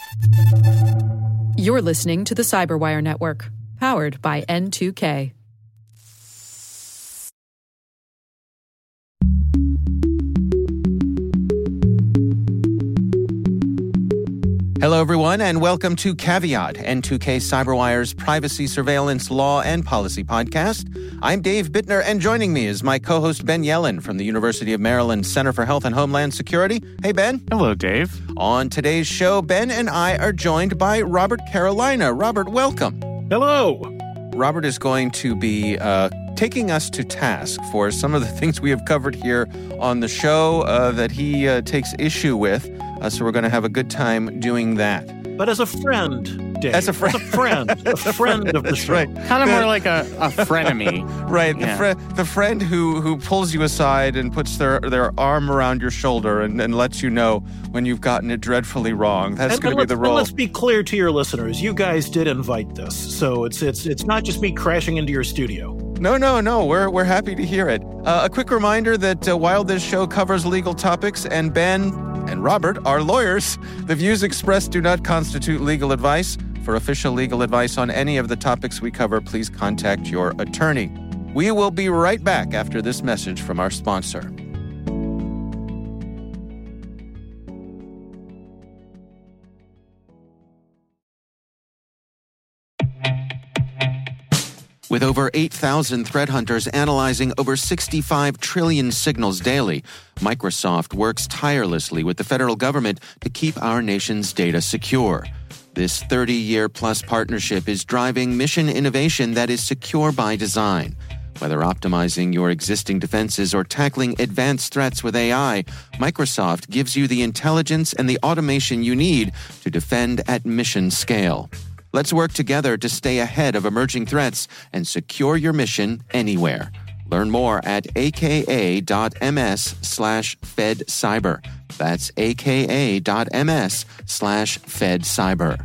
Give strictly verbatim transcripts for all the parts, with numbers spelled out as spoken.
You're listening to the Cyberwire Network, powered by N two K. Hello, everyone, and welcome to Caveat, N two K Cyberwire's privacy, surveillance, law, and policy podcast. I'm Dave Bittner, and joining me is my co-host Ben Yellen from the University of Maryland Center for Health and Homeland Security. Hey, Ben. Hello, Dave. On today's show, Ben and I are joined by Robert Carolina. Robert, welcome. Hello. Robert is going to be uh, taking us to task for some of the things we have covered here on the show uh, that he uh, takes issue with. Uh, so we're going to have a good time doing that. But as a friend, Dave. As a friend. As a friend. a friend of the show. Right. Kind of more like a, a frenemy. Right. The, Yeah. fri- the friend who, who pulls you aside and puts their, their arm around your shoulder and, and lets you know when you've gotten it dreadfully wrong. That's And, going to and be the let's- and role. let's be clear to your listeners. You guys did invite this. So it's it's it's not just me crashing into your studio. No, no, no. We're we're happy to hear it. Uh, a quick reminder that uh, while this show covers legal topics and Ben and Robert are lawyers, the views expressed do not constitute legal advice. For official legal advice on any of the topics we cover, please contact your attorney. We will be right back after this message from our sponsor. With over eight thousand threat hunters analyzing over sixty-five trillion signals daily, Microsoft works tirelessly with the federal government to keep our nation's data secure. This thirty-year-plus partnership is driving mission innovation that is secure by design. Whether optimizing your existing defenses or tackling advanced threats with A I, Microsoft gives you the intelligence and the automation you need to defend at mission scale. Let's work together to stay ahead of emerging threats and secure your mission anywhere. Learn more at aka.ms slash fedcyber. That's aka.ms slash fedcyber.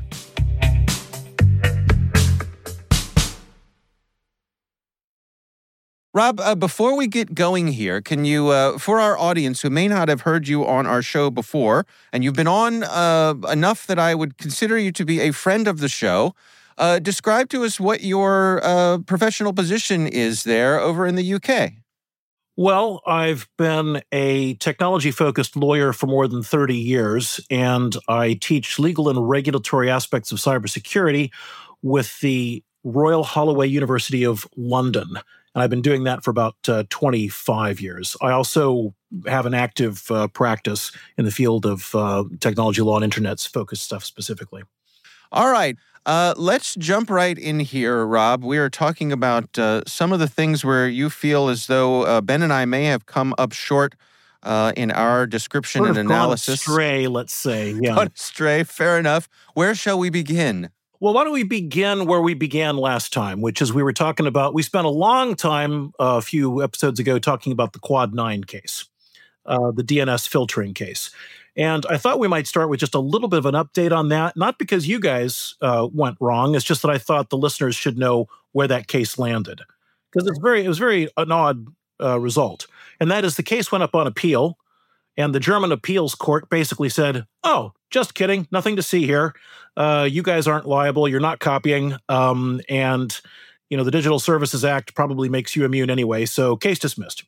Rob, uh, before we get going here, can you, uh, for our audience who may not have heard you on our show before, and you've been on uh, enough that I would consider you to be a friend of the show, uh, describe to us what your uh, professional position is there over in the U K. Well, I've been a technology-focused lawyer for more than thirty years, and I teach legal and regulatory aspects of cybersecurity with the Royal Holloway University of London. And I've been doing that for about uh, twenty-five years. I also have an active uh, practice in the field of uh, technology law and internet-focused stuff specifically. All right. Uh, let's jump right in here, Rob. We are talking about uh, some of the things where you feel as though uh, Ben and I may have come up short uh, in our description Sort of and gone analysis. astray, let's say. Yeah. Gone astray. Fair enough. Where shall we begin? Well, why don't we begin where we began last time, which is we were talking about, we spent a long time uh, a few episodes ago talking about the Quad nine case, uh, the D N S filtering case. And I thought we might start with just a little bit of an update on that, not because you guys uh, went wrong, it's just that I thought the listeners should know where that case landed. Because it's very, it was very an odd uh, result. And that is the case went up on appeal, and the German appeals court basically said, oh, just kidding, nothing to see here. Uh, you guys aren't liable, you're not copying, um, and you know the Digital Services Act probably makes you immune anyway, so case dismissed.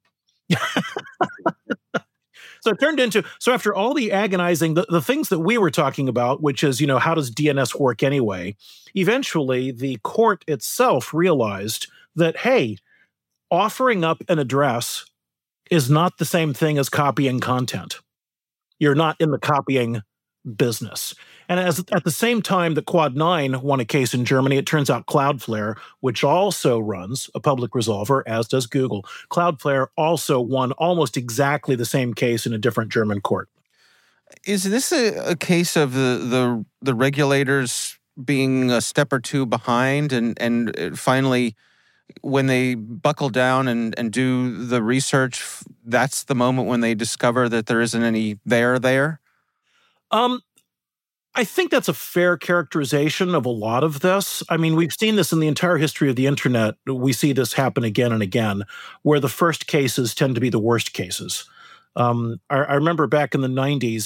So it turned into, so after all the agonizing, the, the things that we were talking about, which is, you know, how does D N S work anyway? Eventually, the court itself realized that, hey, offering up an address is not the same thing as copying content. You're not in the copying business. And as at the same time that Quad nine won a case in Germany, it turns out Cloudflare, which also runs a public resolver, as does Google, Cloudflare also won almost exactly the same case in a different German court. Is this a, a case of the, the the regulators being a step or two behind and, and finally, when they buckle down and, and do the research, that's the moment when they discover that there isn't any there there? Um, I think that's a fair characterization of a lot of this. I mean, we've seen this in the entire history of the internet. We see this happen again and again, where the first cases tend to be the worst cases. Um, I, I remember back in the nineties,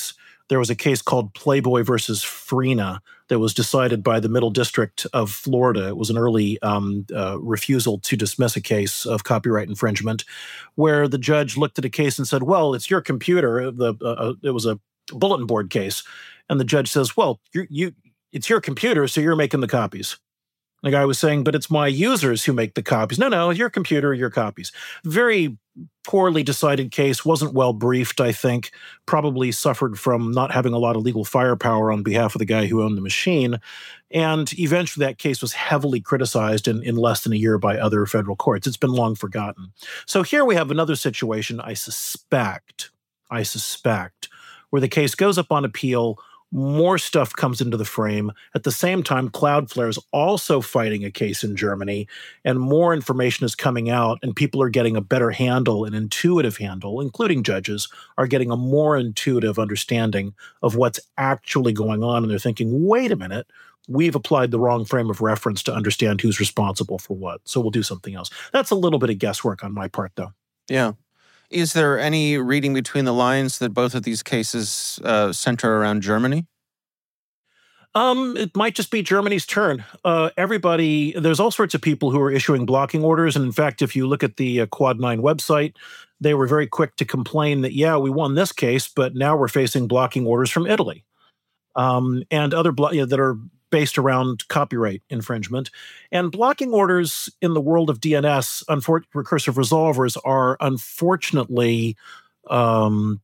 there was a case called Playboy versus Freena that was decided by the Middle District of Florida. It was an early um, uh, refusal to dismiss a case of copyright infringement, where the judge looked at a case and said, well, it's your computer. The uh, It was a bulletin board case. And the judge says, well, you you it's your computer, so you're making the copies. The guy was saying, but it's my users who make the copies. No, no, your computer, your copies. Very poorly decided case, wasn't well briefed, I think, probably suffered from not having a lot of legal firepower on behalf of the guy who owned the machine. And eventually that case was heavily criticized in, in less than a year by other federal courts. It's been long forgotten. So here we have another situation, I suspect, I suspect, where the case goes up on appeal. More stuff comes into the frame. At the same time, Cloudflare is also fighting a case in Germany, and more information is coming out, and people are getting a better handle, an intuitive handle, including judges, are getting a more intuitive understanding of what's actually going on, and they're thinking, wait a minute, we've applied the wrong frame of reference to understand who's responsible for what, so we'll do something else. That's a little bit of guesswork on my part, though. Yeah. Is there any reading between the lines that both of these cases uh, center around Germany? Um, it might just be Germany's turn. Uh, everybody, there's all sorts of people who are issuing blocking orders. And in fact, if you look at the uh, Quad nine website, they were very quick to complain that, yeah, we won this case, but now we're facing blocking orders from Italy um, and other blo- you know, that are based around copyright infringement. And blocking orders in the world of D N S, unfor- recursive resolvers, are unfortunately um,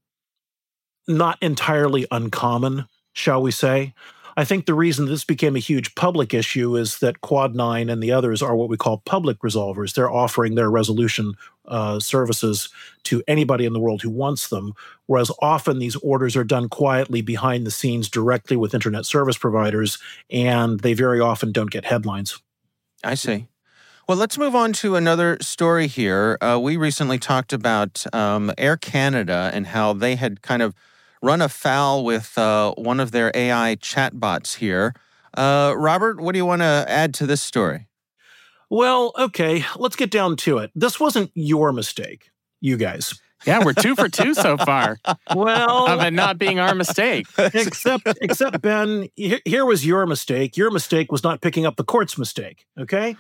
not entirely uncommon, shall we say. I think the reason this became a huge public issue is that Quad nine and the others are what we call public resolvers. They're offering their resolution uh, services to anybody in the world who wants them, whereas often these orders are done quietly behind the scenes directly with internet service providers, and they very often don't get headlines. I see. Well, let's move on to another story here. Uh, we recently talked about um, Air Canada and how they had kind of run afoul with uh, one of their A I chatbots here. Uh, Robert, what do you want to add to this story? Well, okay, let's get down to it. This wasn't your mistake, you guys. Yeah, we're two for two so far. Well, of it not being our mistake. except, except Ben, here, here was your mistake. Your mistake was not picking up the court's mistake. Okay.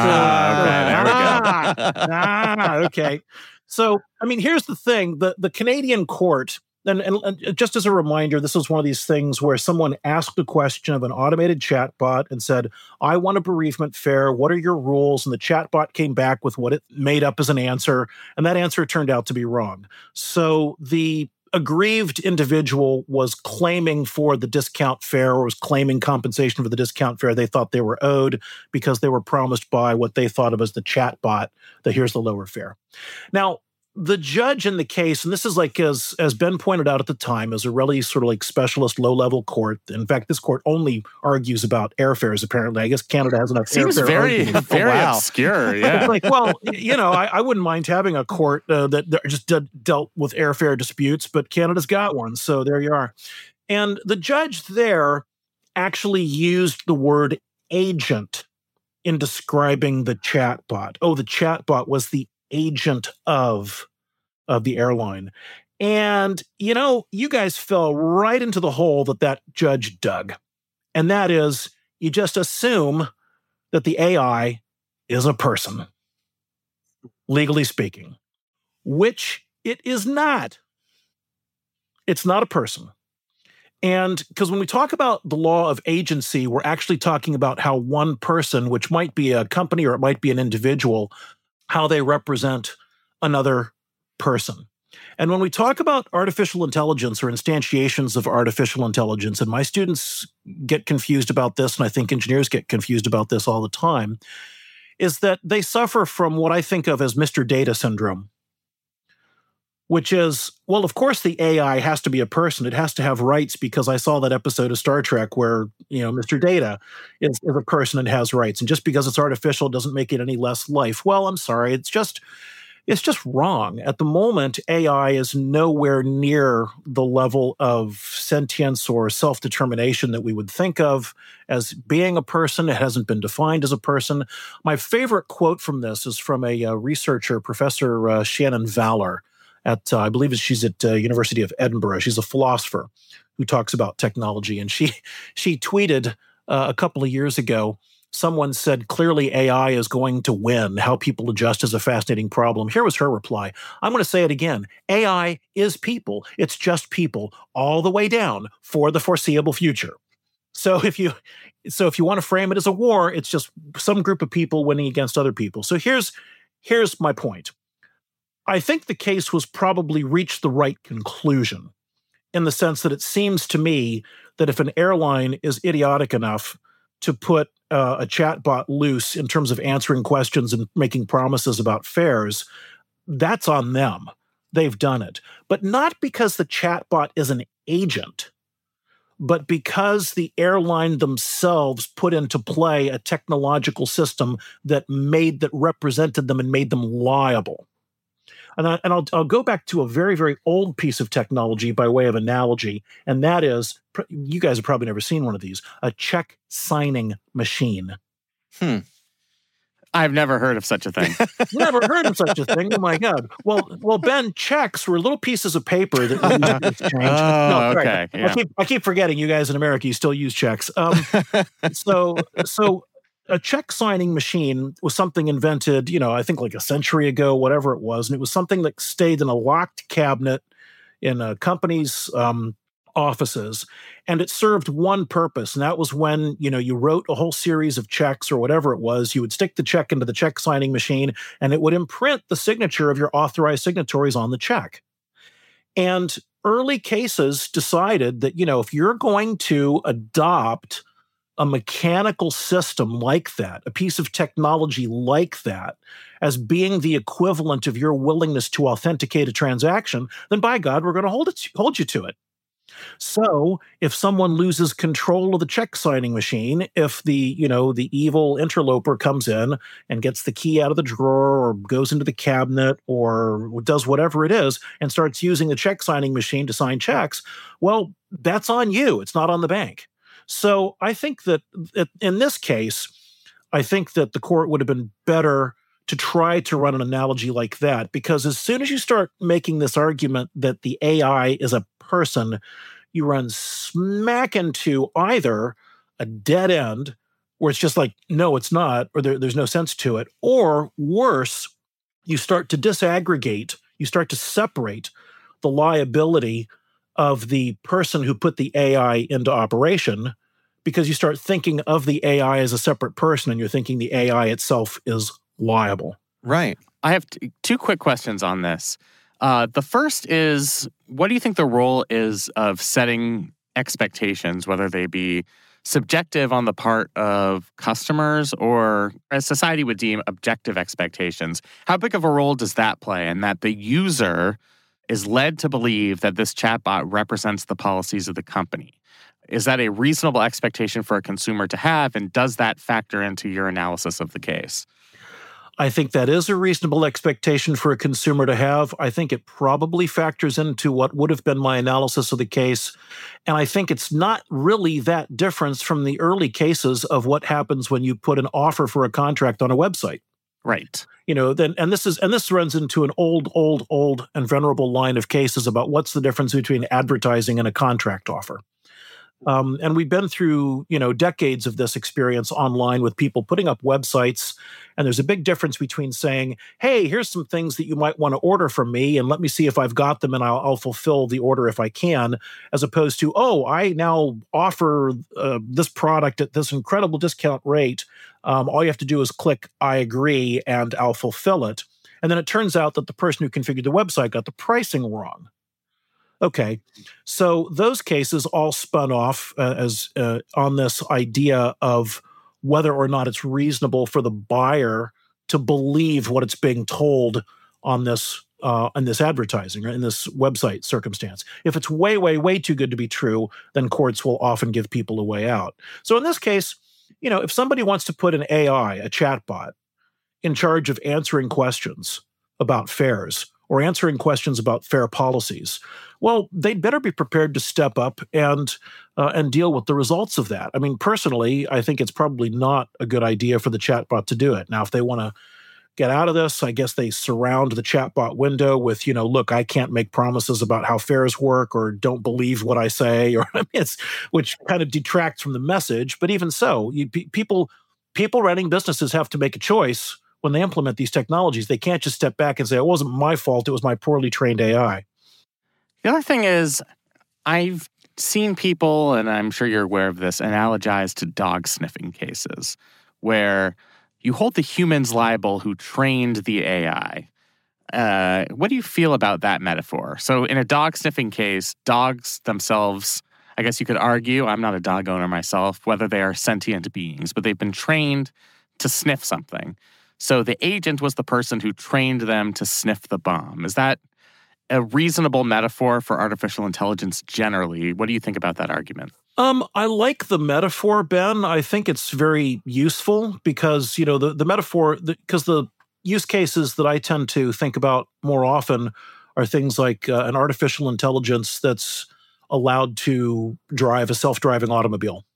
Ah, okay, there we go. Ah, okay. So, I mean, here's the thing: the the Canadian court. And, and, and just as a reminder, this was one of these things where someone asked a question of an automated chatbot and said, I want a bereavement fair. What are your rules? And the chatbot came back with what it made up as an answer. And that answer turned out to be wrong. So the aggrieved individual was claiming for the discount fare, or was claiming compensation for the discount fare they thought they were owed because they were promised by what they thought of as the chatbot that here's the lower fare. Now, the judge in the case, and this is like, as as Ben pointed out at the time, is a really sort of like specialist low-level court. In fact, this court only argues about airfares, apparently. I guess Canada has enough Seems airfare very, arguments. very Oh, wow. obscure, yeah. It's like, well, you know, I, I wouldn't mind having a court uh, that, that just did, dealt with airfare disputes, but Canada's got one, so there you are. And the judge there actually used the word agent in describing the chatbot. Oh, the chatbot was the agent of, of the airline. And, you know, you guys fell right into the hole that that judge dug. And that is, you just assume that the A I is a person, legally speaking, which it is not. It's not a person. And because when we talk about the law of agency, we're actually talking about how one person, which might be a company or it might be an individual, how they represent another person. And when we talk about artificial intelligence or instantiations of artificial intelligence, and my students get confused about this, and I think engineers get confused about this all the time, is that they suffer from what I think of as Mister Data syndrome, which is, well, of course the A I has to be a person. It has to have rights because I saw that episode of Star Trek where, you know, Mister Data is, is a person and has rights. And just because it's artificial doesn't make it any less life. Well, I'm sorry. It's just, it's just wrong. At the moment, A I is nowhere near the level of sentience or self-determination that we would think of as being a person. It hasn't been defined as a person. My favorite quote from this is from a uh, researcher, Professor uh, Shannon Valor, at, uh, I believe she's at uh, University of Edinburgh. She's a philosopher who talks about technology, and she she tweeted uh, a couple of years ago. Someone said, clearly A I is going to win. How people adjust is a fascinating problem. Here was her reply. I'm going to say it again. A I is people. It's just people all the way down for the foreseeable future. So if you so if you want to frame it as a war, it's just some group of people winning against other people. So here's here's my point. I think the case was probably reached the right conclusion in the sense that it seems to me that if an airline is idiotic enough to put uh, a chatbot loose in terms of answering questions and making promises about fares, that's on them. They've done it. But not because the chatbot is an agent, but because the airline themselves put into play a technological system that made, that represented them and made them liable. And, I, and I'll, I'll go back to a very, very old piece of technology by way of analogy, and that is, you guys have probably never seen one of these, a check signing machine. Hmm. I've never heard of such a thing. Never heard of such a thing. Oh my God. Well, well, Ben, checks were little pieces of paper that we used to exchange. Oh, no, okay. Right. Yeah. I keep I keep forgetting you guys in America, you still use checks. Um, so so a check signing machine was something invented, you know, I think like a century ago, whatever it was, and it was something that stayed in a locked cabinet in a company's um, offices, and it served one purpose, and that was when, you know, you wrote a whole series of checks or whatever it was, you would stick the check into the check signing machine, and it would imprint the signature of your authorized signatories on the check. And early cases decided that, you know, if you're going to adopt a mechanical system like that, a piece of technology like that, as being the equivalent of your willingness to authenticate a transaction, then by God, we're going to hold it, hold you to it. So if someone loses control of the check signing machine, if the, you know, the evil interloper comes in and gets the key out of the drawer or goes into the cabinet or does whatever it is and starts using the check signing machine to sign checks, well, that's on you. It's not on the bank. So I think that in this case, I think that the court would have been better to try to run an analogy like that, because as soon as you start making this argument that the A I is a person, you run smack into either a dead end where it's just like, no, it's not, or there, there's no sense to it, or worse, you start to disaggregate, you start to separate the liability of the person who put the A I into operation, because you start thinking of the A I as a separate person and you're thinking the A I itself is liable. Right. I have t- two quick questions on this. Uh, the first is, what do you think the role is of setting expectations, whether they be subjective on the part of customers or, as society would deem, objective expectations? How big of a role does that play in that the user is led to believe that this chatbot represents the policies of the company? Is that a reasonable expectation for a consumer to have, and does that factor into your analysis of the case? I think that is a reasonable expectation for a consumer to have. I think it probably factors into what would have been my analysis of the case. And I think it's not really that different from the early cases of what happens when you put an offer for a contract on a website. Right. You know, then, and this is, and this runs into an old, old, old and venerable line of cases about what's the difference between advertising and a contract offer. Um, and we've been through, you know, decades of this experience online with people putting up websites. And there's a big difference between saying, hey, here's some things that you might want to order from me, and let me see if I've got them, and I'll, I'll fulfill the order if I can, as opposed to, oh, I now offer uh, this product at this incredible discount rate. Um, all you have to do is click I agree, and I'll fulfill it. And then it turns out that the person who configured the website got the pricing wrong. Okay, so those cases all spun off uh, as uh, on this idea of whether or not it's reasonable for the buyer to believe what it's being told on this uh, in this advertising or in this website circumstance. If it's way, way, way too good to be true, then courts will often give people a way out. So in this case, you know, if somebody wants to put an A I, a chatbot, in charge of answering questions about fares or answering questions about fare policies, well, they'd better be prepared to step up and uh, and deal with the results of that. I mean, personally, I think it's probably not a good idea for the chatbot to do it. Now, if they want to get out of this. I guess they surround the chatbot window with, you know, look, I can't make promises about how fares work, or don't believe what I say, or I mean, it's, which kind of detracts from the message. But even so, you, people people running businesses have to make a choice when they implement these technologies. They can't just step back and say, it wasn't my fault, it was my poorly trained A I. The other thing is, I've seen people, and I'm sure you're aware of this, analogize to dog sniffing cases, where you hold the humans liable who trained the A I. Uh, what do you feel about that metaphor? So in a dog sniffing case, dogs themselves, I guess you could argue, I'm not a dog owner myself, whether they are sentient beings, but they've been trained to sniff something. So the agent was the person who trained them to sniff the bomb. Is that a reasonable metaphor for artificial intelligence generally? What do you think about that argument? Um, I like the metaphor, Ben. I think it's very useful because, you know, the, the metaphor, because the, the use cases that I tend to think about more often are things like uh, an artificial intelligence that's allowed to drive a self-driving automobile.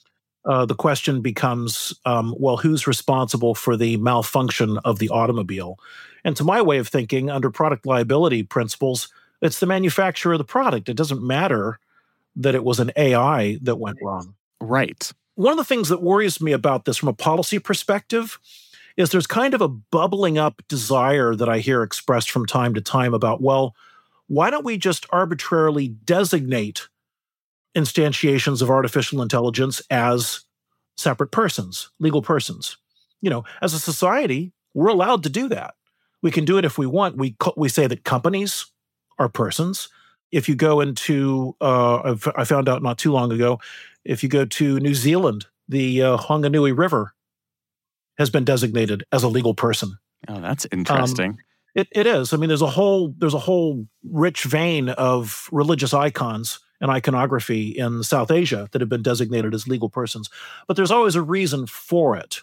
Uh, the question becomes, um, well, who's responsible for the malfunction of the automobile? And to my way of thinking, under product liability principles, it's the manufacturer of the product. It doesn't matter that it was an A I that went wrong. Right. One of the things that worries me about this from a policy perspective is there's kind of a bubbling up desire that I hear expressed from time to time about, well, why don't we just arbitrarily designate instantiations of artificial intelligence as separate persons, legal persons? You know, as a society, we're allowed to do that. We can do it if we want. We we say that companies are persons. If you go into, uh, I found out not too long ago, if you go to New Zealand, the uh, Whanganui River has been designated as a legal person. Oh, that's interesting. Um, it, it is. I mean, there's a whole there's a whole rich vein of religious icons and iconography in South Asia that have been designated as legal persons. But there's always a reason for it.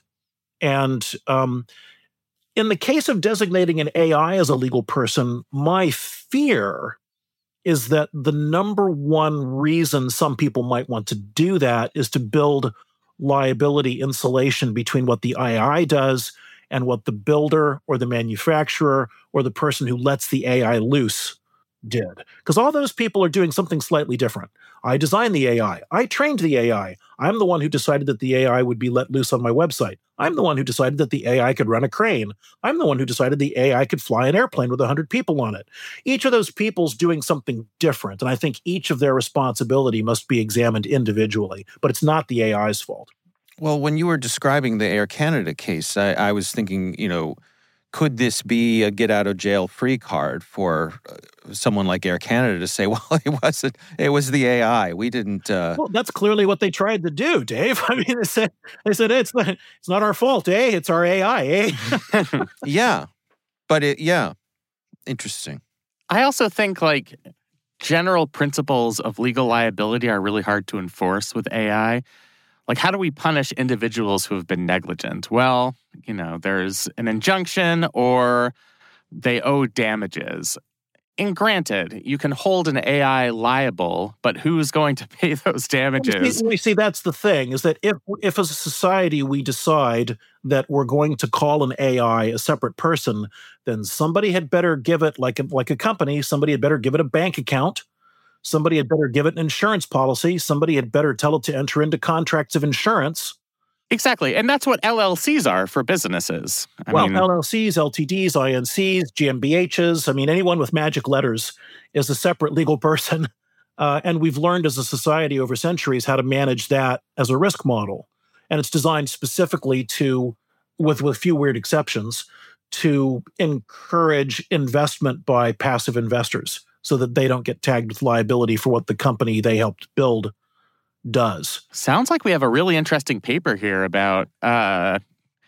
And um, in the case of designating an A I as a legal person, my fear is that the number one reason some people might want to do that is to build liability insulation between what the A I does and what the builder or the manufacturer or the person who lets the A I loose did. Because all those people are doing something slightly different. I designed the A I. I trained the A I. I'm the one who decided that the A I would be let loose on my website. I'm the one who decided that the A I could run a crane. I'm the one who decided the A I could fly an airplane with one hundred people on it. Each of those people's doing something different, and I think each of their responsibility must be examined individually, but it's not the A I's fault. Well, when you were describing the Air Canada case, I, I was thinking, you know, could this be a get-out-of-jail-free card for uh, someone like Air Canada to say, well, it wasn't, it was the A I. We didn't... Uh... Well, that's clearly what they tried to do, Dave. I mean, they said, they said it's, not, it's not our fault, eh? It's our A I, eh? Yeah. But, it, yeah, interesting. I also think, like, general principles of legal liability are really hard to enforce with A I. Like, how do we punish individuals who have been negligent? Well, you know, there's an injunction or they owe damages. And granted, you can hold an A I liable, but who's going to pay those damages? We see, we see that's the thing, is that if, if as a society we decide that we're going to call an A I a separate person, then somebody had better give it, like a, like a company, somebody had better give it a bank account. Somebody had better give it an insurance policy. Somebody had better tell it to enter into contracts of insurance. Exactly. And that's what L L Cs are for businesses. I well, mean, L L Cs, L T Ds, I N Cs, G M B Hs. I mean, anyone with magic letters is a separate legal person. Uh, and we've learned as a society over centuries how to manage that as a risk model. And it's designed specifically to, with, with few weird exceptions, to encourage investment by passive investors, so that they don't get tagged with liability for what the company they helped build does. Sounds like we have a really interesting paper here about uh,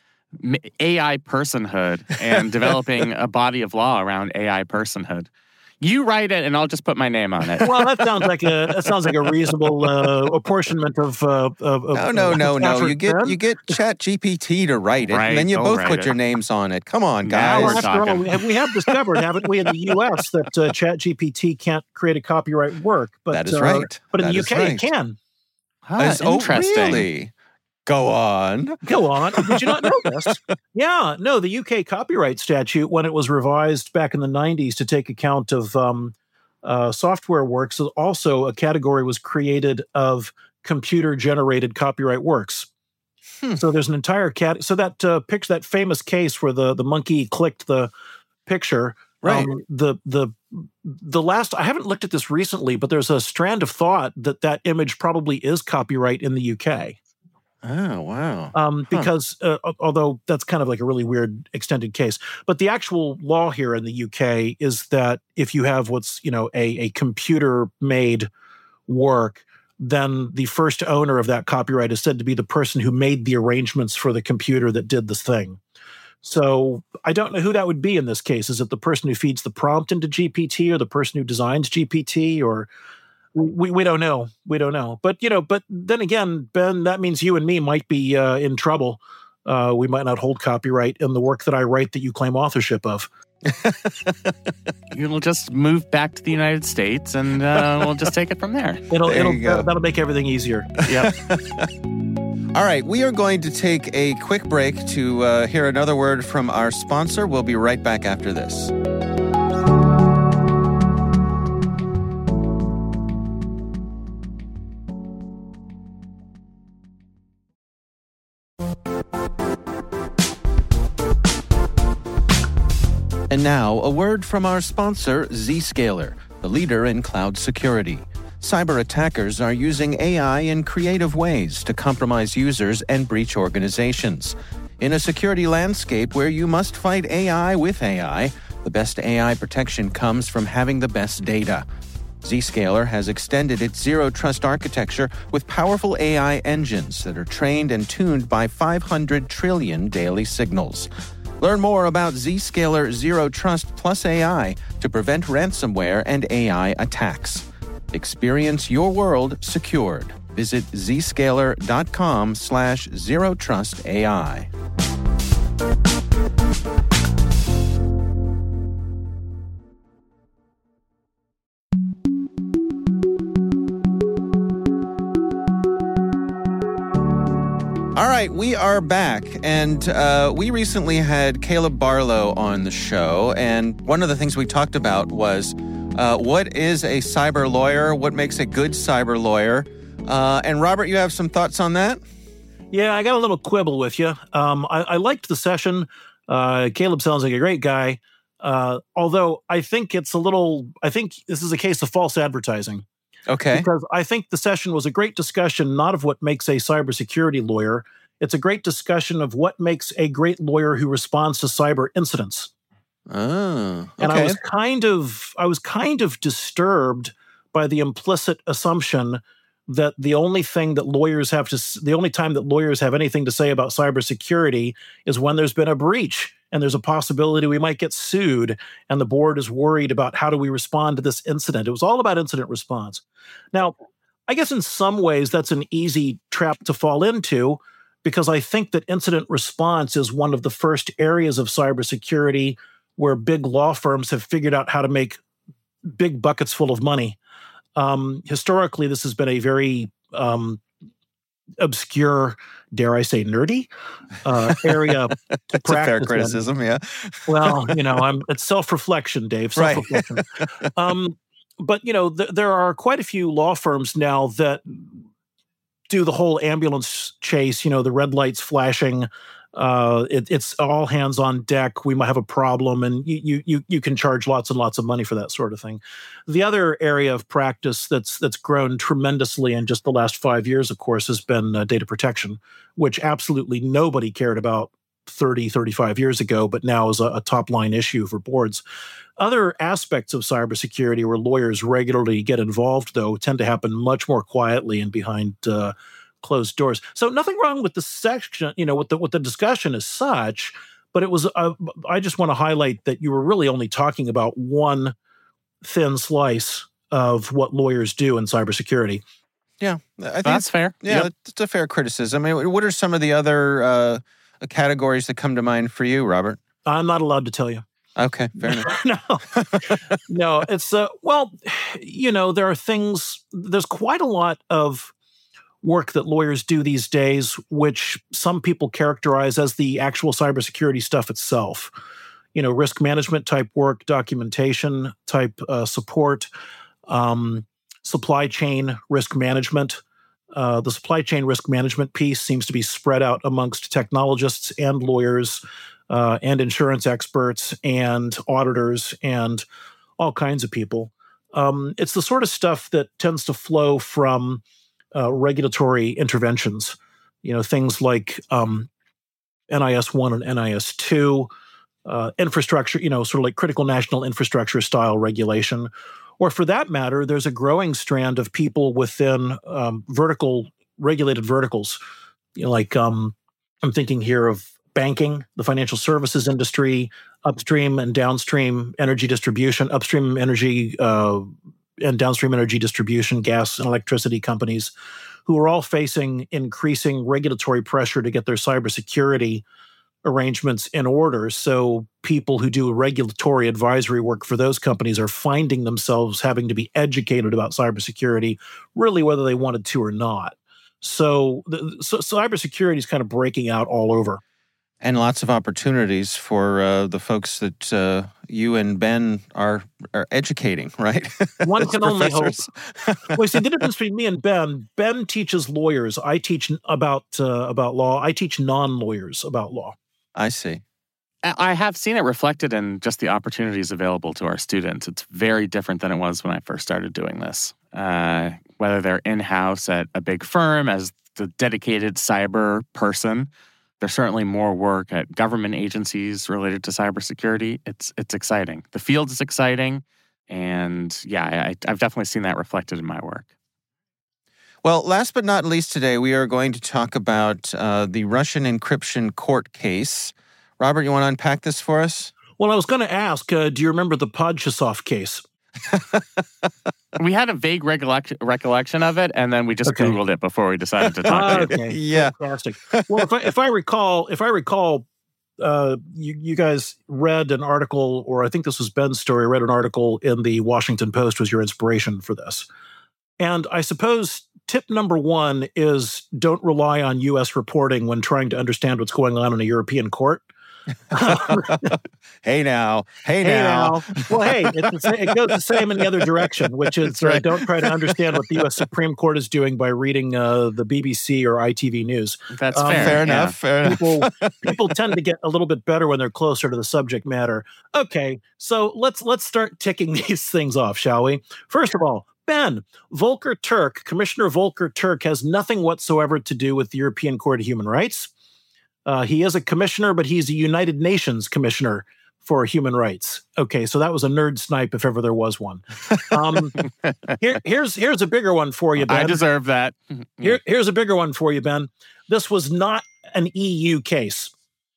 A I personhood and developing a body of law around A I personhood. You write it, and I'll just put my name on it. Well, that sounds like a that sounds like a reasonable uh, apportionment of. Uh, of no, no, no, no. You get then. you get Chat G P T to write it, right, and then you both put it. your names on it. Come on, Now guys. we're After talking. all, we have, we have discovered, haven't we, in the U S that uh, Chat G P T can't create a copyright work, but That is uh, right. But in That the U is K, right. it can. Ah, Is- oh, interesting. really? Go on. Go on. Did you not know this? Yeah. No, the U K copyright statute, when it was revised back in the nineties to take account of um, uh, software works, also a category was created of computer-generated copyright works. Hmm. So there's an entire cat. So that uh, picture, that famous case where the, the monkey clicked the picture, right? Um, the the the last. I haven't looked at this recently, but there's a strand of thought that that image probably is copyright in the U K. Oh wow! Um, huh. Because uh, although that's kind of like a really weird extended case, but the actual law here in the U K is that if you have what's you know a a computer made work, then the first owner of that copyright is said to be the person who made the arrangements for the computer that did this thing. So I don't know who that would be in this case. Is it the person who feeds the prompt into G P T or the person who designs G P T, or we we don't know. We don't know. But, you know, but then again, Ben, that means you and me might be uh, in trouble. Uh, we might not hold copyright in the work that I write that you claim authorship of. You'll just move back to the United States, and uh, we'll just take it from there. It'll, there it'll you go. uh, that'll make everything easier. Yep. All right, we are going to take a quick break to uh, hear another word from our sponsor. We'll be right back after this. And now, a word from our sponsor, Zscaler, the leader in cloud security. Cyber attackers are using A I in creative ways to compromise users and breach organizations. In a security landscape where you must fight A I with A I, the best A I protection comes from having the best data. Zscaler has extended its zero-trust architecture with powerful A I engines that are trained and tuned by five hundred trillion daily signals. Learn more about Zscaler Zero Trust Plus A I to prevent ransomware and A I attacks. Experience your world secured. Visit zscaler.com slash zero trust AI. All right, we are back, and uh, we recently had Caleb Barlow on the show, and one of the things we talked about was uh, what is a cyber lawyer, what makes a good cyber lawyer, uh, and Robert, you have some thoughts on that? Yeah, I got a little quibble with you. Um, I, I liked the session. Uh, Caleb sounds like a great guy, uh, although I think it's a little, I think this is a case of false advertising. Okay. Because I think the session was a great discussion, not of what makes a cybersecurity lawyer. It's a great discussion of what makes a great lawyer who responds to cyber incidents. Oh, okay. And I was kind of, I was kind of disturbed by the implicit assumption that the only thing that lawyers have to, the only time that lawyers have anything to say about cybersecurity is when there's been a breach and there's a possibility we might get sued, and the board is worried about how do we respond to this incident. It was all about incident response. Now, I guess in some ways that's an easy trap to fall into, because I think that incident response is one of the first areas of cybersecurity where big law firms have figured out how to make big buckets full of money. Um, historically, this has been a very um, obscure, dare I say, nerdy uh, area to That's practice a fair in. criticism, yeah. Well, you know, I'm, it's self-reflection, Dave, self-reflection. Right. um, but, you know, th- there are quite a few law firms now that do the whole ambulance chase, you know, the red lights flashing. Uh, it, it's all hands on deck. We might have a problem, and you, you you can charge lots and lots of money for that sort of thing. The other area of practice that's that's grown tremendously in just the last five years, of course, has been uh, data protection, which absolutely nobody cared about thirty, thirty-five years ago, but now is a, a top line issue for boards. Other aspects of cybersecurity where lawyers regularly get involved, though, tend to happen much more quietly and behind uh, closed doors. So nothing wrong with the section, you know, with the with the discussion as such, but it was, uh, I just want to highlight that you were really only talking about one thin slice of what lawyers do in cybersecurity. Yeah, I think that's fair. Yeah, yep. It's a fair criticism. I mean, what are some of the other uh, categories that come to mind for you, Robert? I'm not allowed to tell you. Okay, fair enough. no, no, it's, uh, well, you know, there are things, there's quite a lot of work that lawyers do these days, which some people characterize as the actual cybersecurity stuff itself. You know, risk management type work, documentation type uh, support, um, supply chain risk management. Uh, the supply chain risk management piece seems to be spread out amongst technologists and lawyers uh, and insurance experts and auditors and all kinds of people. Um, it's the sort of stuff that tends to flow from uh, regulatory interventions, you know, things like um, N I S one and N I S two, uh, infrastructure, you know, sort of like critical national infrastructure style regulation. Or for that matter, there's a growing strand of people within um, vertical, regulated verticals. You know, like um, I'm thinking here of banking, the financial services industry, upstream and downstream energy distribution, upstream energy uh, and downstream energy distribution, gas and electricity companies, who are all facing increasing regulatory pressure to get their cybersecurity arrangements in order. So people who do regulatory advisory work for those companies are finding themselves having to be educated about cybersecurity, really whether they wanted to or not. So, the, so cybersecurity is kind of breaking out all over. And lots of opportunities for uh, the folks that uh, you and Ben are are educating, right? One can only hope. Well, see, the difference between me and Ben, Ben teaches lawyers. I teach about uh, about law. I teach non-lawyers about law. I see. I have seen it reflected in just the opportunities available to our students. It's very different than it was when I first started doing this. Uh, whether they're in-house at a big firm as the dedicated cyber person, there's certainly more work at government agencies related to cybersecurity. It's it's exciting. The field is exciting. And yeah, I, I've definitely seen that reflected in my work. Well, last but not least today, we are going to talk about uh, the Russian encryption court case. Robert, you want to unpack this for us? Well, I was going to ask, uh, do you remember the Podchasov case? We had a vague recollect- recollection of it, and then we just okay. Googled it before we decided to talk uh, to you. Okay, yeah, fantastic. Well, if I, if I recall, if I recall, uh, you, you guys read an article, or I think this was Ben's story. Read an article in the Washington Post was your inspiration for this, and I suppose tip number one is don't rely on U S reporting when trying to understand what's going on in a European court. hey now, hey, hey now. now. Well, hey, it's the, it goes the same in the other direction, which is right. uh, don't try to understand what the U S Supreme Court is doing by reading uh, the B B C or I T V News. That's um, fair. Fair yeah. enough. Fair people, enough. people tend to get a little bit better when they're closer to the subject matter. Okay, so let's let's start ticking these things off, shall we? First of all, Ben, Volker Turk, Commissioner Volker Turk, has nothing whatsoever to do with the European Court of Human Rights. Uh, he is a commissioner, but he's a United Nations commissioner for human rights. Okay, so that was a nerd snipe if ever there was one. Um, here, here's here's a bigger one for you, Ben. I deserve that. Here, here's a bigger one for you, Ben. This was not an E U case.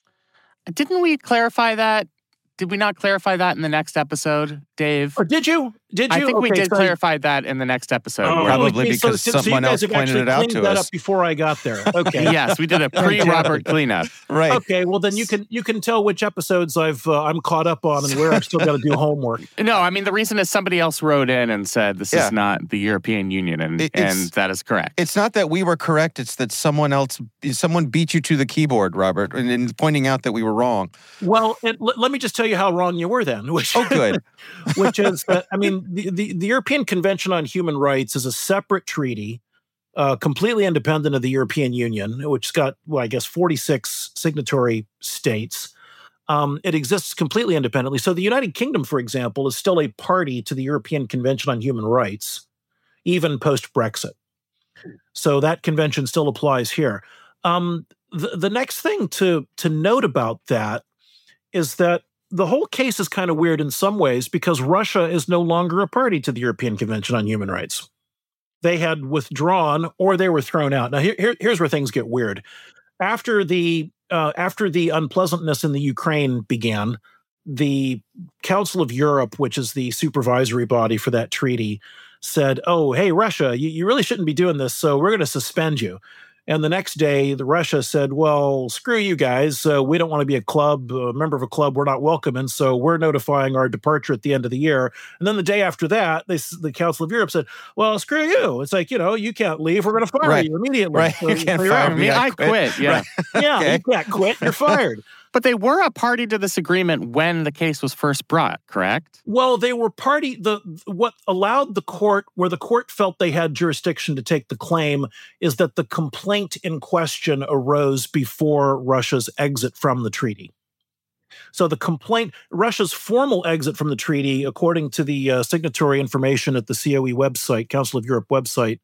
Didn't we clarify that? Did we not clarify that in the next episode, Dave? Or did you? Did you? I think we Okay, did so- clarify that in the next episode. Oh, where- Probably okay, so- because so, so someone you guys else have pointed actually it out cleaned to that us. up before I got there. Okay. Yes, we did a pre-Robert cleanup. Right. Okay, well then you can you can tell which episodes I've uh, I'm caught up on and where I've still got to do homework. No, I mean, the reason is somebody else wrote in and said this Yeah. is not the European Union, and, It- it's- and that is correct. It's not that we were correct. It's that someone else, someone beat you to the keyboard, Robert, and, and pointing out that we were wrong. Well, it, l- let me just tell you how wrong you were then. Which, Oh, good. which is that I mean the, the the European Convention on Human Rights is a separate treaty, uh, completely independent of the European Union, which's got well, I guess forty-six signatory states. Um, it exists completely independently. So the United Kingdom, for example, is still a party to the European Convention on Human Rights, even post-Brexit. So that convention still applies here. Um, the, the next thing to to note about that is that the whole case is kind of weird in some ways because Russia is no longer a party to the European Convention on Human Rights. They had withdrawn or they were thrown out. Now, here, here, here's where things get weird. After the uh, after the unpleasantness in the Ukraine began, the Council of Europe, which is the supervisory body for that treaty, said, oh, hey, Russia, you, you really shouldn't be doing this, so we're going to suspend you. And the next day, the Russia said, well, screw you guys. Uh, we don't want to be a club, a member of a club we're not welcome in, so we're notifying our departure at the end of the year. And then the day after that, they, the Council of Europe said, well, screw you. It's like, you know, you can't leave. We're going to fire right. you immediately. Right. So, you can't so fire out. me. I, I quit. quit. Yeah. Right. Yeah, okay. you can't quit. You're fired. But they were a party to this agreement when the case was first brought, correct? Well, they were party. The what allowed the court, where the court felt they had jurisdiction to take the claim, is that the complaint in question arose before Russia's exit from the treaty. So the complaint, Russia's formal exit from the treaty, according to the uh, signatory information at the C O E website, Council of Europe website,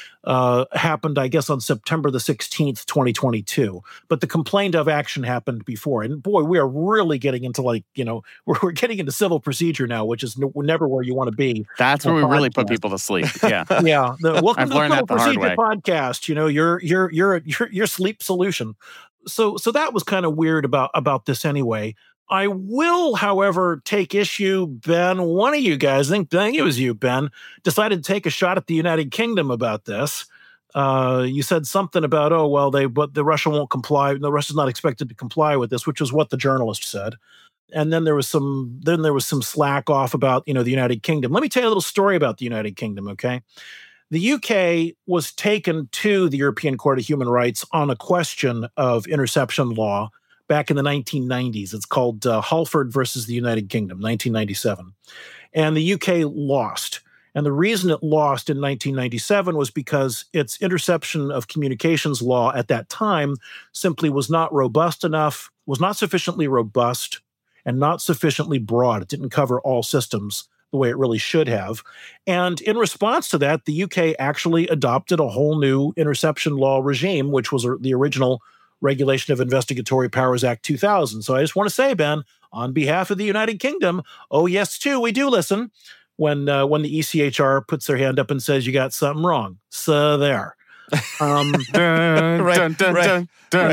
uh, happened, I guess, on September the sixteenth, twenty twenty-two. But the complaint of action happened before. And boy, we are really getting into like, you know, we're, we're getting into civil procedure now, which is n- never where you want to be. That's where we really put people to sleep. Yeah. Yeah. The, welcome I've to the learned Civil that the hard Procedure way. Podcast. You know, your your your your your sleep solution. So so that was kind of weird about about this anyway. I will, however, take issue, Ben. One of you guys, I think, I think it was you, Ben, decided to take a shot at the United Kingdom about this. Uh, you said something about, oh, well, they, but the Russia won't comply. The Russia's not expected to comply with this, which is what the journalist said. And then there was some, then there was some slack off about, you know, the United Kingdom. Let me tell you a little story about the United Kingdom, okay? The U K was taken to the European Court of Human Rights on a question of interception law back in the nineteen nineties. It's called uh, Halford versus the United Kingdom, nineteen ninety-seven. And the U K lost. And the reason it lost in nineteen ninety-seven was because its interception of communications law at that time simply was not robust enough, was not sufficiently robust, and not sufficiently broad. It didn't cover all systems the way it really should have. And in response to that, the U K actually adopted a whole new interception law regime, which was the original Regulation of Investigatory Powers Act two thousand. So I just want to say, Ben, on behalf of the United Kingdom, oh yes, too, we do listen when uh, when the E C H R puts their hand up and says you got something wrong. So there. Um, right, right,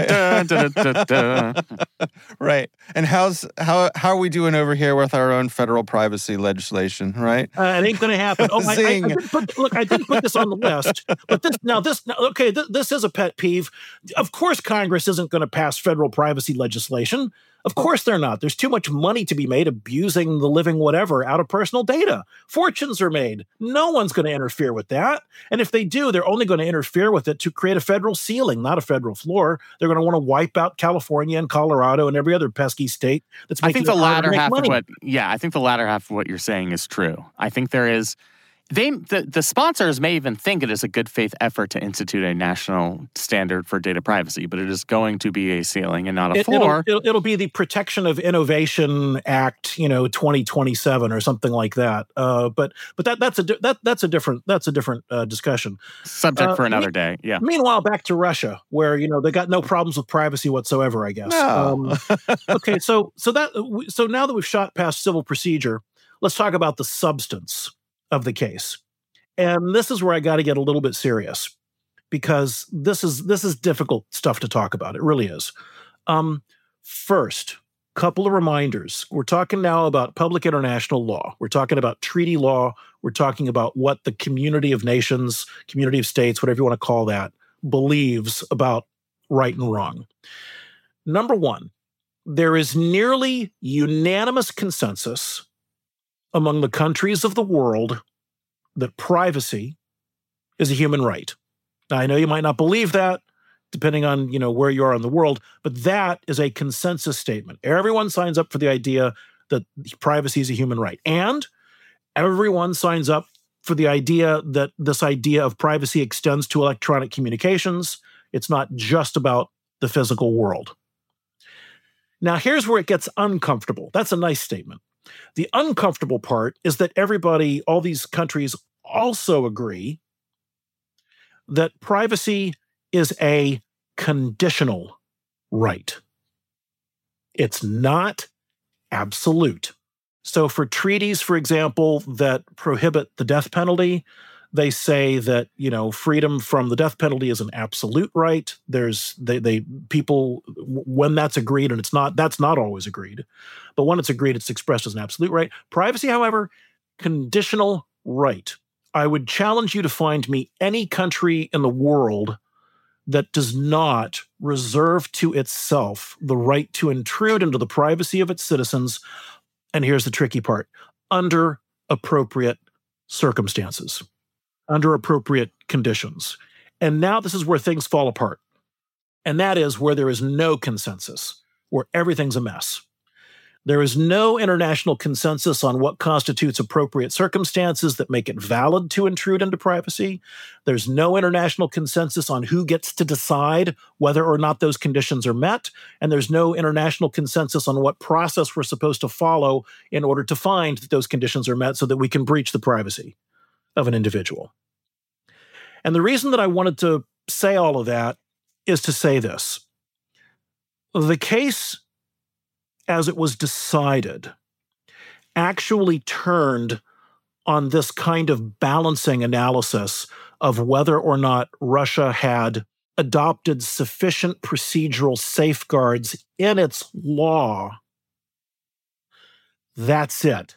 right. Right. And how's how how are we doing over here with our own federal privacy legislation? Right. Uh, it ain't going to happen. Oh, I, I, I didn't put, look, I didn't put this on the list, but this now this now, okay, th- this is a pet peeve. Of course, Congress isn't going to pass federal privacy legislation. Of course they're not. There's too much money to be made abusing the living whatever out of personal data. Fortunes are made. No one's going to interfere with that. And if they do, they're only going to interfere with it to create a federal ceiling, not a federal floor. They're going to want to wipe out California and Colorado and every other pesky state that's making I think the latter half money. of what, yeah, I think the latter half of what you're saying is true. I think there is, they, the, the sponsors may even think it is a good faith effort to institute a national standard for data privacy, but it is going to be a ceiling and not a it, floor. It'll, it'll, it'll be the Protection of Innovation Act, you know, twenty twenty-seven or something like that. Uh, but but that that's a that that's a different that's a different uh, discussion. Subject uh, for another me- day. Yeah. Meanwhile, back to Russia, where you know they got no problems with privacy whatsoever. I guess. No. Um, okay, so so that so now that we've shot past civil procedure, let's talk about the substance of the case. And this is where I got to get a little bit serious because this is this is difficult stuff to talk about. It really is. Um, first, couple of reminders. We're talking now about public international law. We're talking about treaty law. We're talking about what the community of nations, community of states, whatever you want to call that, believes about right and wrong. Number one, there is nearly unanimous consensus among the countries of the world that privacy is a human right. Now, I know you might not believe that, depending on you know where you are in the world, but that is a consensus statement. Everyone signs up for the idea that privacy is a human right. And everyone signs up for the idea that this idea of privacy extends to electronic communications. It's not just about the physical world. Now, here's where it gets uncomfortable. That's a nice statement. The uncomfortable part is that everybody, all these countries also agree that privacy is a conditional right. It's not absolute. So for treaties, for example, that prohibit the death penalty, they say that, you know, freedom from the death penalty is an absolute right. There's they they people when that's agreed, and it's not that's not always agreed, but when it's agreed, it's expressed as an absolute right. Privacy, however, conditional right. I would challenge you to find me any country in the world that does not reserve to itself the right to intrude into the privacy of its citizens, and here's the tricky part, under appropriate circumstances, under appropriate conditions. And now this is where things fall apart. And that is where there is no consensus, where everything's a mess. There is no international consensus on what constitutes appropriate circumstances that make it valid to intrude into privacy. There's no international consensus on who gets to decide whether or not those conditions are met. And there's no international consensus on what process we're supposed to follow in order to find that those conditions are met so that we can breach the privacy of an individual. And the reason that I wanted to say all of that is to say this. The case, as it was decided, actually turned on this kind of balancing analysis of whether or not Russia had adopted sufficient procedural safeguards in its law. That's it.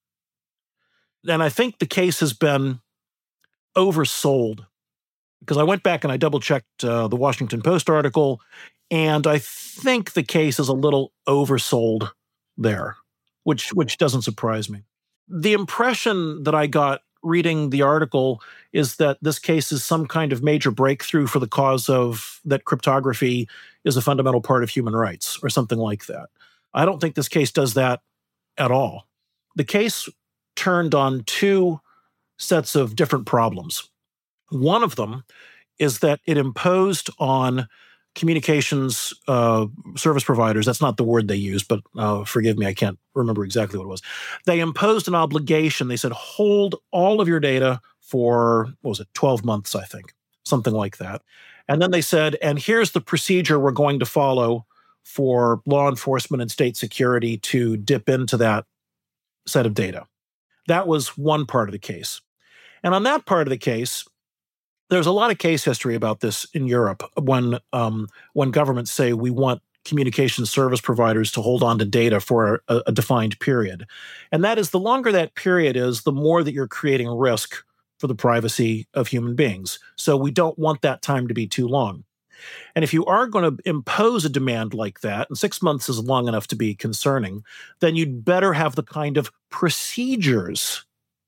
And I think the case has been oversold, because I went back and I double-checked uh, the Washington Post article, and I think the case is a little oversold there, which which doesn't surprise me. The impression that I got reading the article is that this case is some kind of major breakthrough for the cause of that cryptography is a fundamental part of human rights or something like that. I don't think this case does that at all. The case turned on two sets of different problems. One of them is that it imposed on communications uh, service providers, that's not the word they used, but uh, forgive me, I can't remember exactly what it was. They imposed an obligation. They said, hold all of your data for, what was it, twelve months, I think, something like that. And then they said, and here's the procedure we're going to follow for law enforcement and state security to dip into that set of data. That was one part of the case. And on that part of the case, there's a lot of case history about this in Europe when um, when governments say we want communication service providers to hold on to data for a, a defined period. And that is, the longer that period is, the more that you're creating risk for the privacy of human beings. So we don't want that time to be too long. And if you are going to impose a demand like that, and six months is long enough to be concerning, then you'd better have the kind of procedures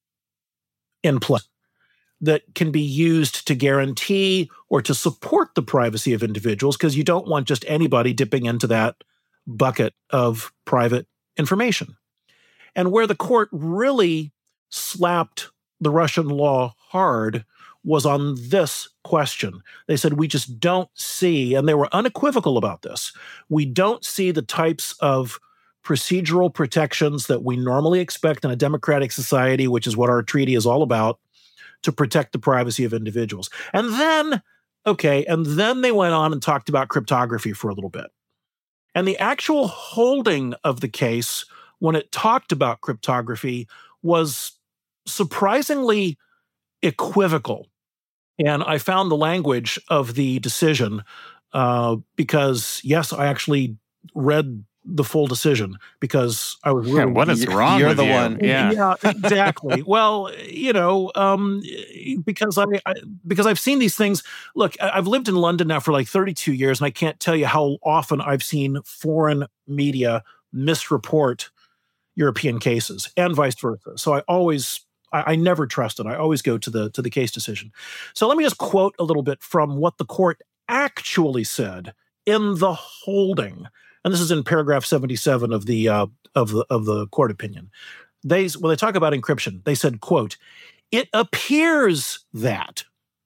in place that can be used to guarantee or to support the privacy of individuals, because you don't want just anybody dipping into that bucket of private information. And where the court really slapped the Russian law hard was on this question. They said, we just don't see, and they were unequivocal about this, we don't see the types of procedural protections that we normally expect in a democratic society, which is what our treaty is all about, to protect the privacy of individuals. And then, okay, and then they went on and talked about cryptography for a little bit. And the actual holding of the case, when it talked about cryptography, was surprisingly equivocal. And I found the language of the decision uh, because, yes, I actually read the full decision because I was really, yeah, what is wrong You're with the you? one. Yeah, yeah, exactly. Well, you know, um, because I, I because I've seen these things. Look, I've lived in London now for like thirty-two years, and I can't tell you how often I've seen foreign media misreport European cases and vice versa. So I always, I, I never trust it. I always go to the to the case decision. So let me just quote a little bit from what the court actually said in the holding. And this is in paragraph seventy-seven of the uh, of the of the court opinion. They when they talk about encryption, they said, "quote It appears that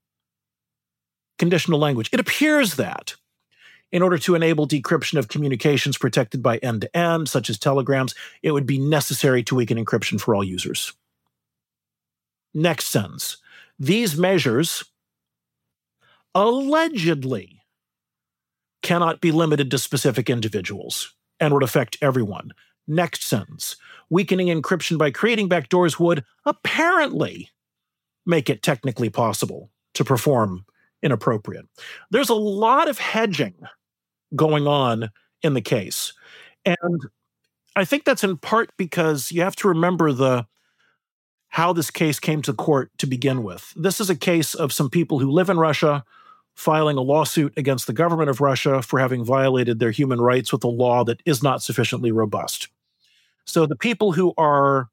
conditional language. It appears that in order to enable decryption of communications protected by end to end, such as telegrams, it would be necessary to weaken encryption for all users." Next sentence: These measures allegedly cannot be limited to specific individuals and would affect everyone. Next sentence: Weakening encryption by creating backdoors would apparently make it technically possible to perform inappropriate. There's a lot of hedging going on in the case. And I think that's in part because you have to remember the how this case came to court to begin with. This is a case of some people who live in Russia, filing a lawsuit against the government of Russia for having violated their human rights with a law that is not sufficiently robust. So the people who are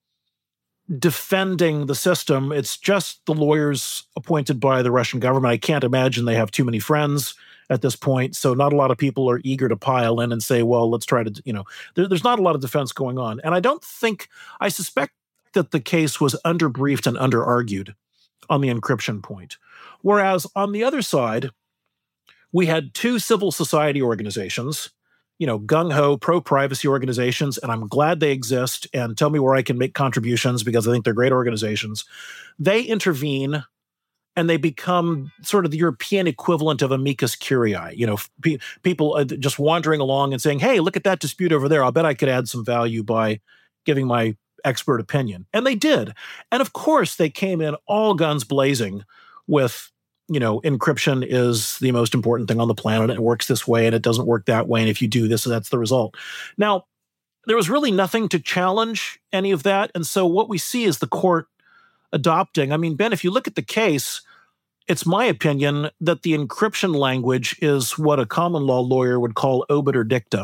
defending the system, it's just the lawyers appointed by the Russian government. I can't imagine they have too many friends at this point. So not a lot of people are eager to pile in and say, well, let's try to, you know, there, there's not a lot of defense going on. And I don't think, I suspect that the case was underbriefed and under-argued on the encryption point. Whereas on the other side, we had two civil society organizations, you know, gung-ho, pro-privacy organizations, and I'm glad they exist, and tell me where I can make contributions because I think they're great organizations. They intervene, and they become sort of the European equivalent of amicus curiae. You know, pe- people just wandering along and saying, hey, look at that dispute over there. I'll bet I could add some value by giving my expert opinion. And they did. And of course, they came in all guns blazing with, you know, encryption is the most important thing on the planet. It works this way and it doesn't work that way. And if you do this, that's the result. Now, there was really nothing to challenge any of that. And so what we see is the court adopting. I mean, Ben, if you look at the case, it's my opinion that the encryption language is what a common law lawyer would call obiter dicta,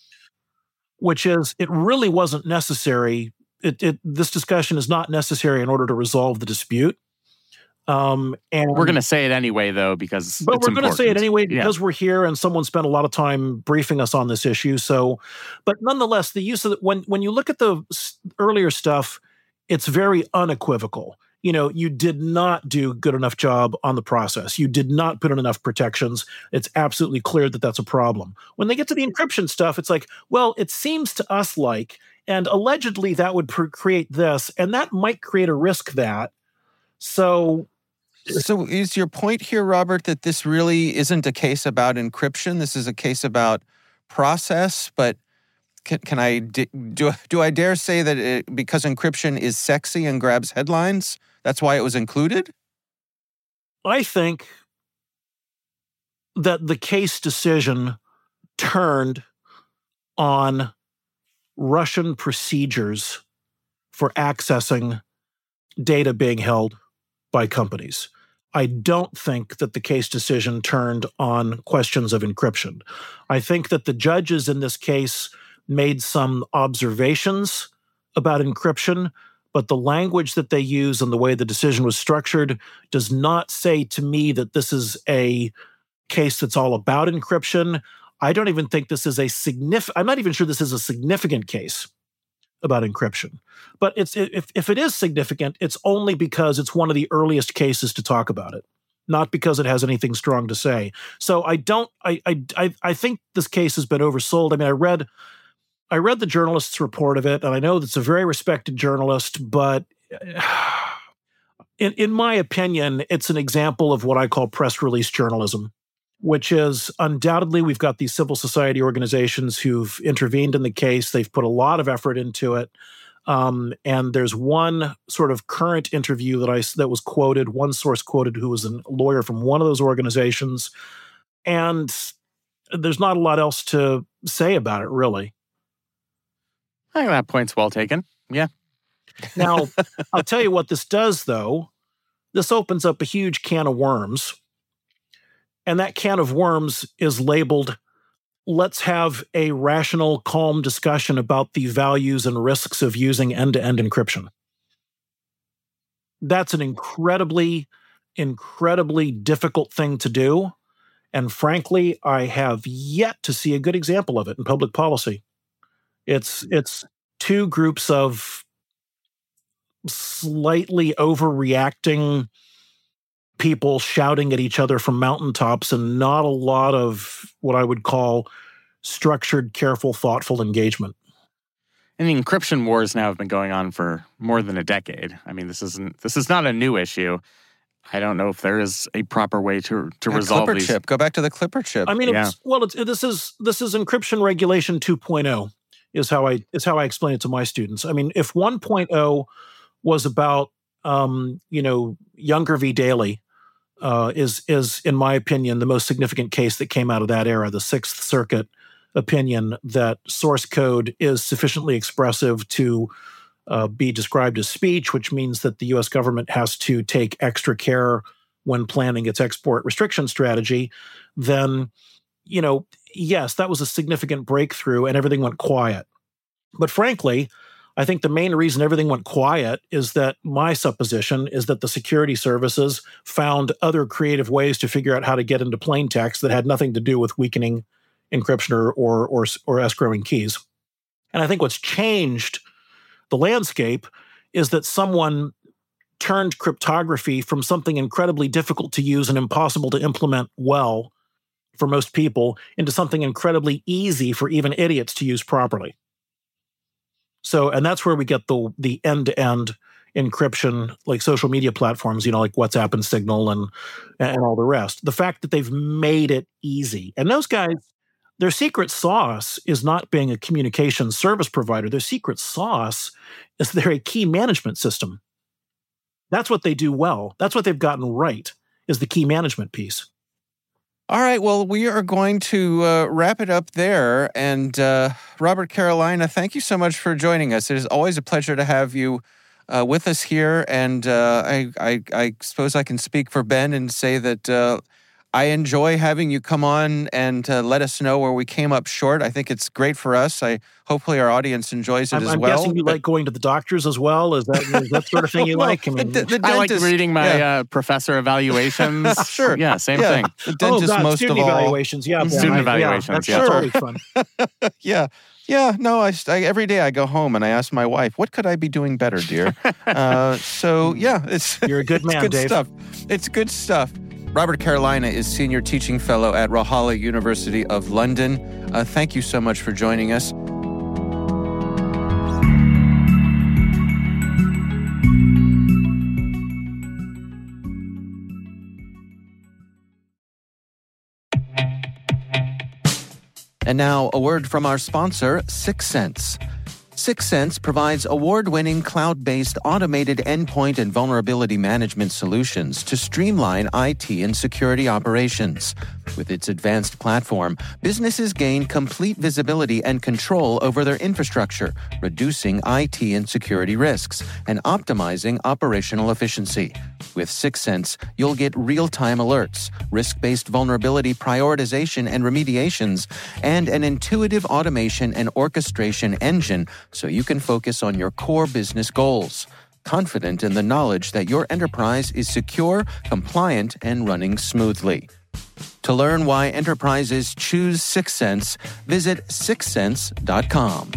which is it really wasn't necessary. It, it, this discussion is not necessary in order to resolve the dispute. Um, and we're going to say it anyway, though, because but it's we're going to say it anyway because yeah. we're here and someone spent a lot of time briefing us on this issue. So, but nonetheless, the use of the, when when you look at the earlier stuff, it's very unequivocal. You know, you did not do a good enough job on the process. You did not put in enough protections. It's absolutely clear that that's a problem. When they get to the encryption stuff, it's like, well, it seems to us like, and allegedly that would pr- create this, and that might create a risk that. So. So is your point here, Robert, that this really isn't a case about encryption? This is a case about process, but can, can I, do, do I dare say that it, because encryption is sexy and grabs headlines, that's why it was included? I think that the case decision turned on Russian procedures for accessing data being held by companies. I don't think that the case decision turned on questions of encryption. I think that the judges in this case made some observations about encryption, but the language that they use and the way the decision was structured does not say to me that this is a case that's all about encryption. I don't even think this is a significant, I'm not even sure this is a significant case about encryption. But it's if, if it is significant, it's only because it's one of the earliest cases to talk about it, not because it has anything strong to say. So I don't, I I I think this case has been oversold. I mean, I read I read the journalist's report of it, and I know that's a very respected journalist, but in, in my opinion, it's an example of what I call press release journalism, which is undoubtedly we've got these civil society organizations who've intervened in the case. They've put a lot of effort into it. Um, and there's one sort of current interview that I that was quoted, one source quoted who was a lawyer from one of those organizations. And there's not a lot else to say about it, really. I think that point's well taken. Yeah. Now, I'll tell you what this does, though. This opens up a huge can of worms. And that can of worms is labeled, let's have a rational, calm discussion about the values and risks of using end-to-end encryption. That's an incredibly, incredibly difficult thing to do. And frankly, I have yet to see a good example of it in public policy. It's, it's two groups of slightly overreacting people shouting at each other from mountaintops and not a lot of what I would call structured, careful, thoughtful engagement. And the encryption wars now have been going on for more than a decade. I mean, this isn't this is not a new issue. I don't know if there is a proper way to to yeah, resolve Clipper these. chip. Go back to the Clipper chip. I mean, yeah. it's, well, it's, this is this is encryption regulation two point oh is how I is how I explain it to my students. I mean, if one point oh was about um, you know Younger v. Daley, uh, is is in my opinion the most significant case that came out of that era, the Sixth Circuit opinion that source code is sufficiently expressive to uh, be described as speech, which means that the U S government has to take extra care when planning its export restriction strategy, then, you know, yes, that was a significant breakthrough and everything went quiet. But frankly, I think the main reason everything went quiet is that my supposition is that the security services found other creative ways to figure out how to get into plain text that had nothing to do with weakening encryption or, or, or, or escrowing keys. And I think what's changed the landscape is that someone turned cryptography from something incredibly difficult to use and impossible to implement well for most people into something incredibly easy for even idiots to use properly. So, and that's where we get the the end-to-end encryption, like social media platforms, you know, like WhatsApp and Signal and and all the rest. The fact that they've made it easy. And those guys, their secret sauce is not being a communication service provider. Their secret sauce is they're a key management system. That's what they do well. That's what they've gotten right, is the key management piece. All right, well, we are going to uh, wrap it up there. And uh, Robert Carolina, thank you so much for joining us. It is always a pleasure to have you uh, with us here. And uh, I, I, I suppose I can speak for Ben and say that uh, I enjoy having you come on and uh, let us know where we came up short. I think it's great for us. I hopefully our audience enjoys it I'm, as I'm well. I'm guessing you but... like going to the doctors as well. Is that is that sort of thing you well, like? I mean, the, the I like dentist, reading my yeah. uh, professor evaluations. Sure. Yeah, same yeah. thing. The dentist oh, God, most student of all. evaluations. Yeah, Ben, Student I- evaluations, Yeah, yeah. that's totally fun. yeah. Yeah, no, I, I, every day I go home and I ask my wife, what could I be doing better, dear? uh, so, yeah, it's, You're a good it's man, good Dave. stuff. It's good stuff. Robert Carolina is Senior Teaching Fellow at Rohalla University of London. Uh, thank you so much for joining us. And now, a word from our sponsor, Syxsense. Syxsense provides award-winning cloud-based automated endpoint and vulnerability management solutions to streamline I T and security operations. With its advanced platform, businesses gain complete visibility and control over their infrastructure, reducing I T and security risks and optimizing operational efficiency. With Syxsense, you'll get real-time alerts, risk-based vulnerability prioritization and remediations, and an intuitive automation and orchestration engine so you can focus on your core business goals, confident in the knowledge that your enterprise is secure, compliant, and running smoothly. To learn why enterprises choose Syxsense, visit syxsense dot com.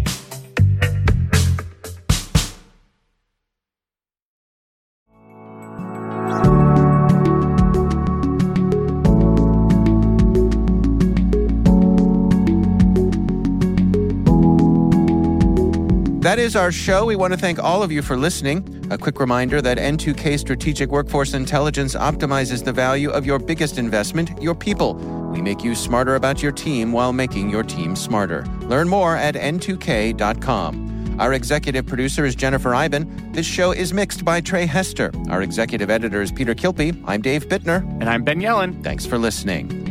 That is our show. We want to thank all of you for listening. A quick reminder that N two K Strategic Workforce Intelligence optimizes the value of your biggest investment, your people. We make you smarter about your team while making your team smarter. Learn more at N two K dot com. Our executive producer is Jennifer Iben. This show is mixed by Trey Hester. Our executive editor is Peter Kilpie. I'm Dave Bittner. And I'm Ben Yellen. Thanks for listening.